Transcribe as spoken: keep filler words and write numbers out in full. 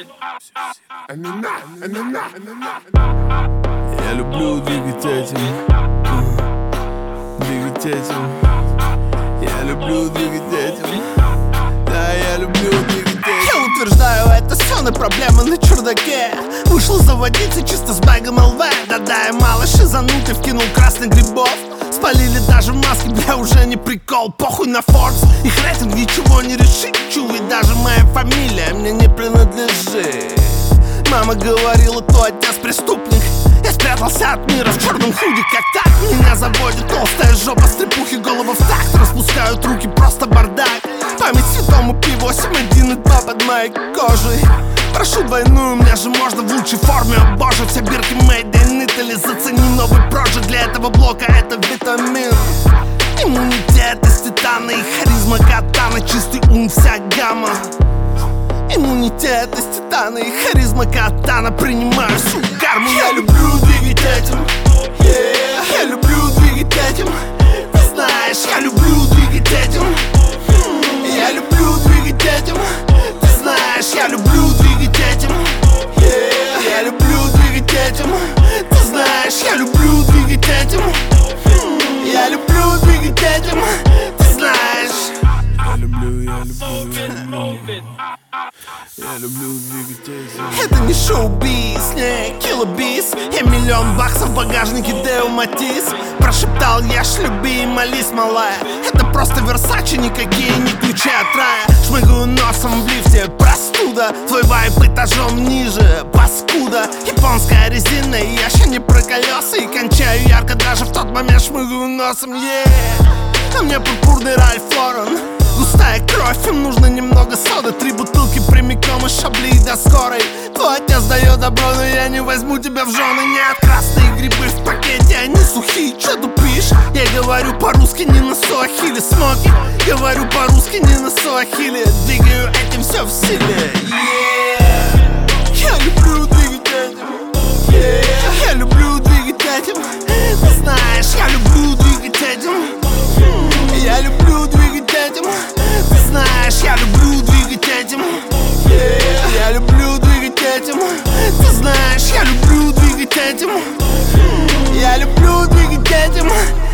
Я люблю двигать этим, двигать этим. Я люблю двигать этим. Да, я люблю двигать этим. Я утверждаю, это все на проблемы на чердаке. Вышел заводиться чисто с бэгом эл вэ. Да-да, я мало шизанутый, вкинул красных грибов. Спалили даже маски, бля, уже не прикол. Похуй на Forbes, их рейтинг ничего не решит. Чувы, даже моя фамилия мне не принадлежит. Мама говорила, то отец преступник. Я спрятался от мира в черном худи, как так. Меня заводит толстая жопа, стрепухи, голову в такт. Распускают руки, просто бардак. Память святому пи восемь, один и два под моей кожей. Прошу двойную, мне же можно в лучшей форме. О боже, все бирки made in Italy. Зацени новый проджект, для этого блока это витамин. Иммунитет из титана и харизма катана. Чистый ум, вся гамма. Иммунитет из титана и харизма катана. Принимаю всю карму. Я люблю двигать этим, yeah. Я люблю двигать этим. Ты знаешь, я люблю двигать этим. Я люблю двигать этим. Ты знаешь, я люблю двигать этим, yeah. Я люблю двигать этим. Ты знаешь, я люблю двигать этим. Я люблю двигать этим. Ты знаешь. Я люблю, я люблю, я люблю. Я люблю двигать этим. Это не шоу-биз, не киллобиз. Я миллион баксов в багажнике Део Матис. Прошептал я, ж люби и молись, малая. Это просто Версачи, никакие не ключи от рая. Шмыгаю носом в лифте, простуда. Твой вайп этажом ниже, паскуда. Японская резина, и я еще не про колеса. И кончаю ярко даже в тот момент шмыгаю носом, yeah. А мне пурпурный Ральф Лорен. Густая кровь, им нужно немного соды. Три бутылки прямиком из Шабли до скорой. Твой отец дает добро, но я не возьму тебя в жены. Нет, красные грибы в пакете, они сухие, чё тупишь? Я говорю по-русски, не на суахили. Смоки, говорю по-русски, не на суахили. Двигаю этим, все в силе, yeah. Я люблю двигать этим, yeah. Я люблю двигать этим. Ты знаешь, я люблю двигать этим. Я люблю двигать этим. Ты знаешь, я люблю двигать этим, yeah. Я люблю двигать этим. Ты знаешь, я люблю двигать этим. Я люблю двигать этим.